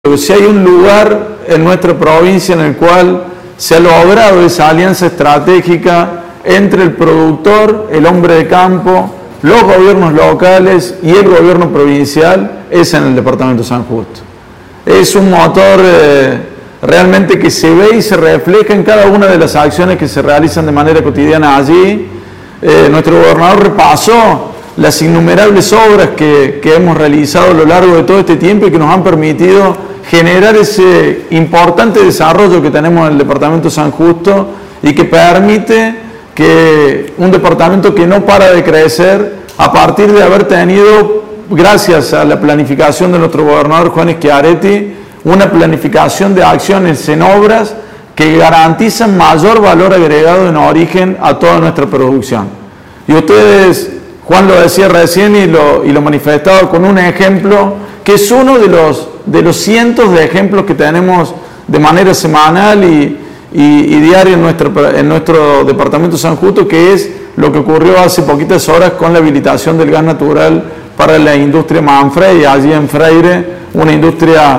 Si hay un lugar en nuestra provincia en el cual se ha logrado esa alianza estratégica entre el productor, el hombre de campo, los gobiernos locales y el gobierno provincial, es en el departamento de San Justo. Es un motor realmente que se ve y se refleja en cada una de las acciones que se realizan de manera cotidiana allí. Nuestro gobernador repasó las innumerables obras que hemos realizado a lo largo de todo este tiempo y que nos han permitido generar ese importante desarrollo que tenemos en el departamento de San Justo y que permite que un departamento que no para de crecer a partir de haber tenido, gracias a la planificación de nuestro gobernador Juan Schiaretti, una planificación de acciones en obras que garantizan mayor valor agregado en origen a toda nuestra producción. Y ustedes, Juan lo decía recién y lo manifestaba con un ejemplo que es uno de los cientos de ejemplos que tenemos de manera semanal y diaria en nuestro departamento de San Justo, que es lo que ocurrió hace poquitas horas con la habilitación del gas natural para la industria Manfrey, allí en Freire, una industria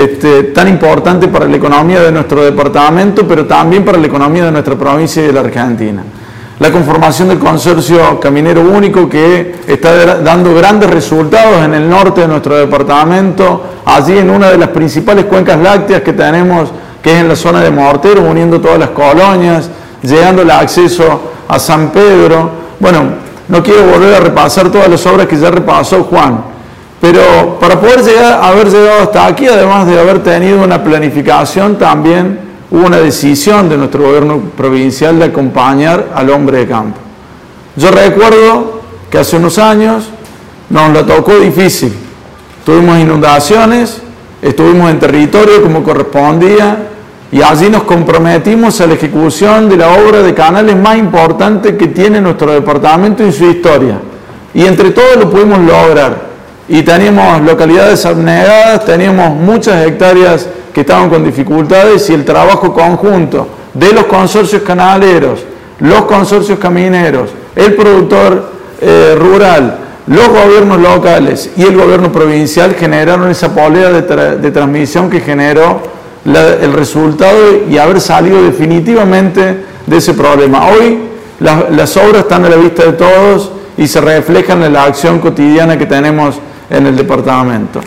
tan importante para la economía de nuestro departamento, pero también para la economía de nuestra provincia y de la Argentina. La conformación del consorcio caminero único, que está dando grandes resultados en el norte de nuestro departamento, allí en una de las principales cuencas lácteas que tenemos, que es en la zona de Morteros, uniendo todas las colonias, llegando el acceso a San Pedro. Bueno, no quiero volver a repasar todas las obras que ya repasó Juan, pero para poder haber llegado hasta aquí, además de haber tenido una planificación, también hubo una decisión de nuestro gobierno provincial de acompañar al hombre de campo. Yo recuerdo que hace unos años nos la tocó difícil. Tuvimos inundaciones, estuvimos en territorio como correspondía y allí nos comprometimos a la ejecución de la obra de canales más importante que tiene nuestro departamento en su historia. Y entre todos lo pudimos lograr. Y teníamos localidades abnegadas, teníamos muchas hectáreas que estaban con dificultades y el trabajo conjunto de los consorcios canaleros, los consorcios camineros, el productor rural, los gobiernos locales y el gobierno provincial generaron esa polea de transmisión que generó el resultado y haber salido definitivamente de ese problema. Hoy las obras están a la vista de todos y se reflejan en la acción cotidiana que tenemos en el departamento.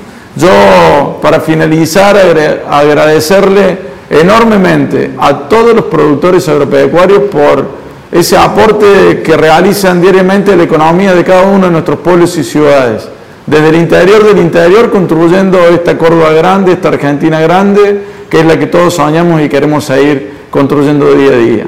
Yo, para finalizar, agradecerle enormemente a todos los productores agropecuarios por ese aporte que realizan diariamente a la economía de cada uno de nuestros pueblos y ciudades. Desde el interior del interior, construyendo esta Córdoba grande, esta Argentina grande, que es la que todos soñamos y queremos seguir construyendo día a día.